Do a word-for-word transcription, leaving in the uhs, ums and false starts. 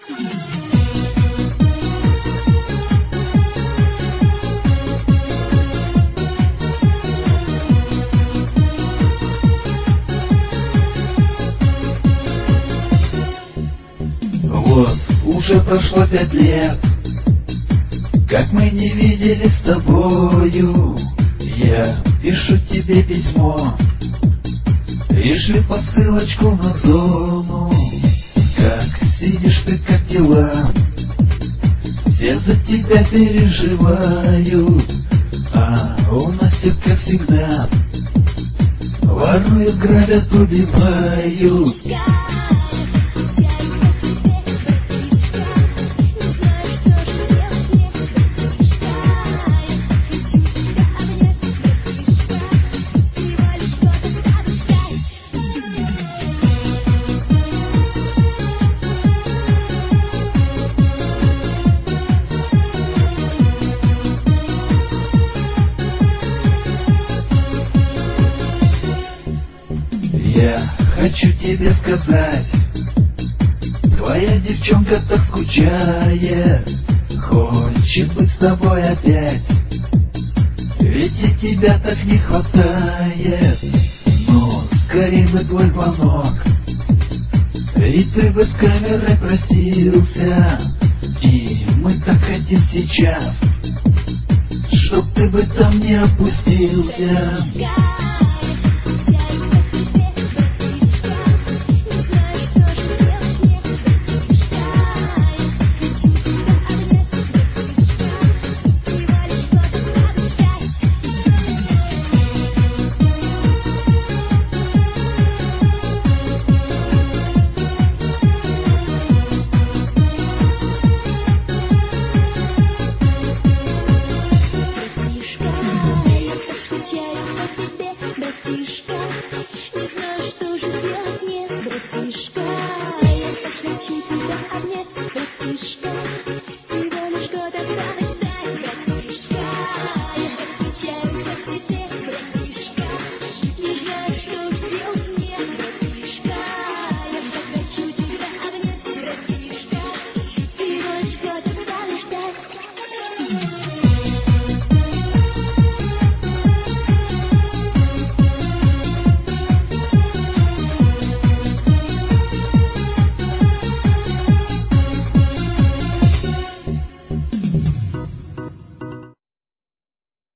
Вот, уже прошло пять лет, как мы не виделись с тобою. Я пишу тебе письмо, пришли посылочку на зону. Как сидишь ты, как дела? Все за тебя переживают, а у нас все как всегда: воруют, грабят, убивают. Я хочу тебе сказать, твоя девчонка так скучает, хочет быть с тобой опять, ведь и тебя так не хватает. Но скорей бы твой звонок, и ты бы с камерой простился, и мы так хотим сейчас, чтоб ты бы там не опустился.